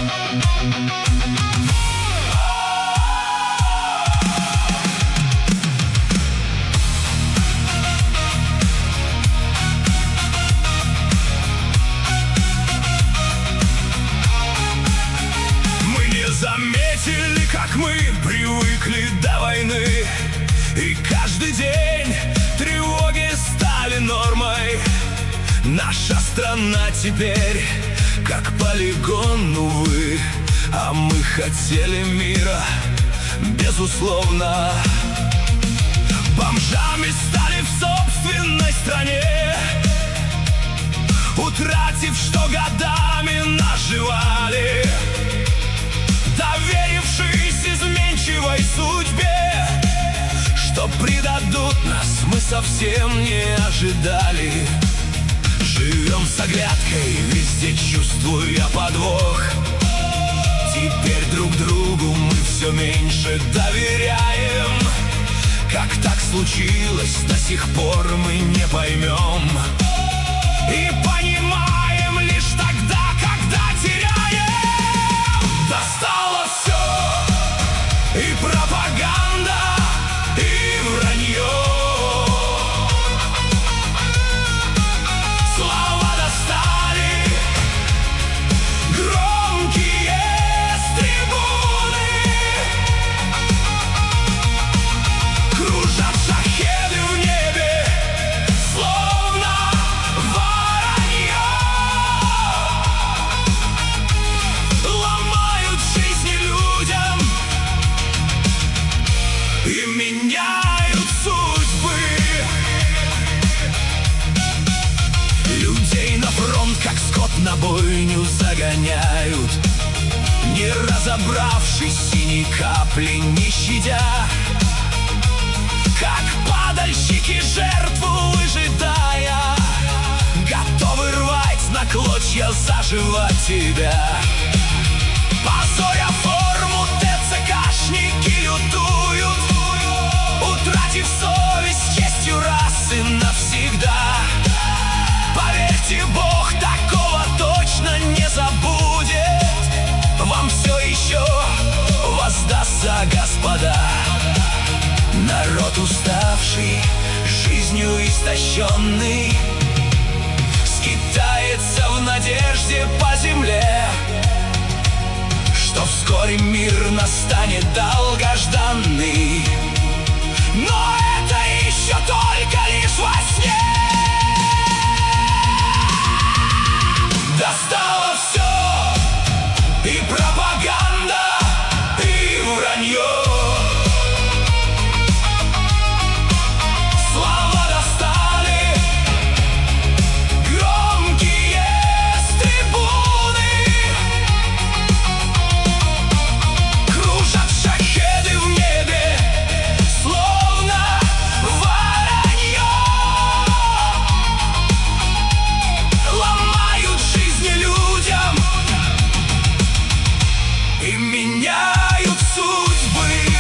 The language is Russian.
Заметили, как мы привыкли до войны, и каждый день тревоги стали нормой. Наша страна теперь как полигон, увы, а мы хотели мира, безусловно. Бомжами стали в собственной стране, утратив, что годами наживали, доверившись изменчивой судьбе, что предадут нас, мы совсем не ожидали. Живем с оглядкой, везде чувствуя подвох. Теперь друг другу мы все меньше доверяем. Как так случилось, до сих пор мы не поймем. И понимаем лишь тогда, когда теряем. Достало все, и пропаганда, и вранье. Слова достали, громкие с трибуны. Кружат шахеды в небе, словно воронье. Ломают жизни людям и меняют судьбы. Людей на фронт, как скот, на бойню загоняют, не разобравшись и ни капли не щадя. Как падальщики жертву выжидая, готовы рвать на клочья заживо тебя. Позоря форму, ТЦКшники лютуют, утратив совесть, честью раз и навсегда. Поверьте, Бог такого точно не забудет, вам все еще воздастся, господа. Народ уставший, жизнью истощенный, скитается в надежде по земле, что вскоре мир настанет долгожданный. Но это еще только лишь во сне. Достало все, и пропаганда, и вранье. Слова достали, громкие с трибуны. Кружат шахеды в небе, словно воронье. Ломают жизни людям и меняют судьбы.